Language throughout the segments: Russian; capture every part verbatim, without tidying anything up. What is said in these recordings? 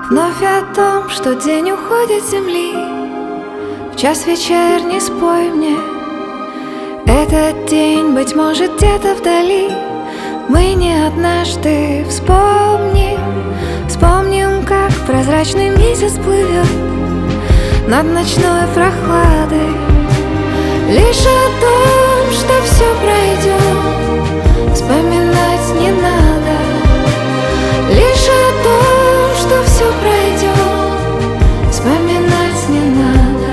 Вновь о том, что день уходит с земли. В час вечерний спой мне этот день, быть может, где-то вдали. Мы не однажды вспомним, вспомним, как прозрачный месяц плывет над ночной прохладой. Лишь о том, что все пройдет, вспоминать не надо. Лишь о том, что все пройдет, вспоминать не надо.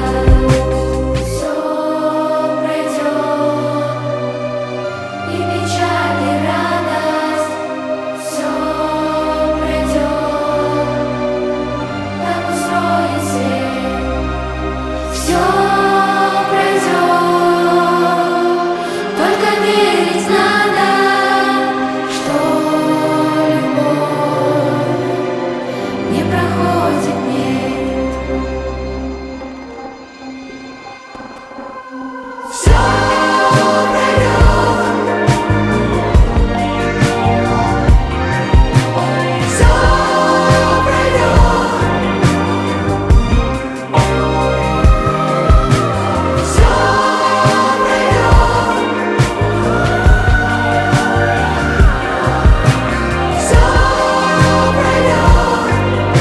Все пройдет, и печаль, и радость. Все пройдет, так устроен свет. Все пройдет, только верить надо, что любовь не проходит, нет. Все пройдет, все пройдет, все пройдет, все пройдет.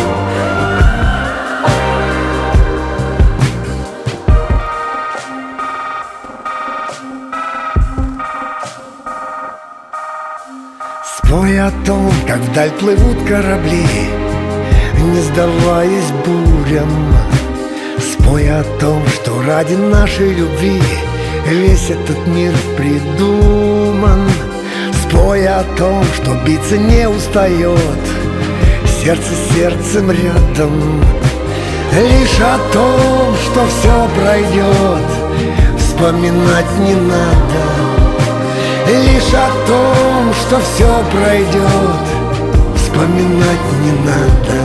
Спой о том, как вдаль плывут корабли, не сдаваясь бурям. Спой о том, что ради нашей любви весь этот мир придуман. Спой о том, что биться не устает сердце с сердцем рядом. Лишь о том, что все пройдет, вспоминать не надо. Лишь о том, что все пройдет, вспоминать не надо.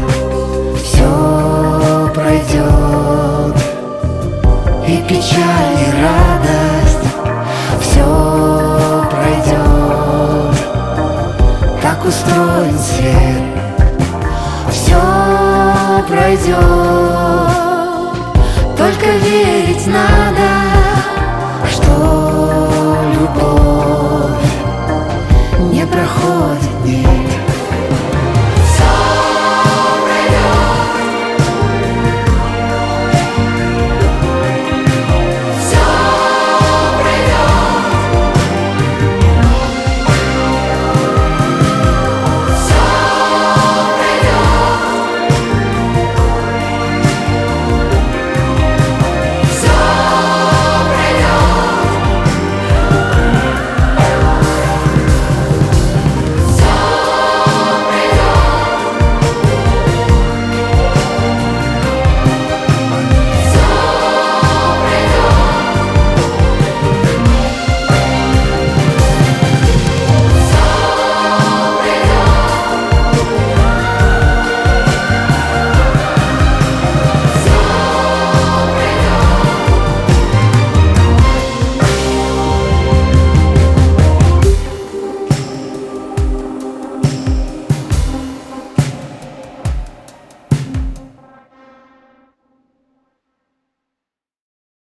Все пройдет, и печаль, и радость. Все пройдет, так устроен свет. Все пройдет, только верить надо.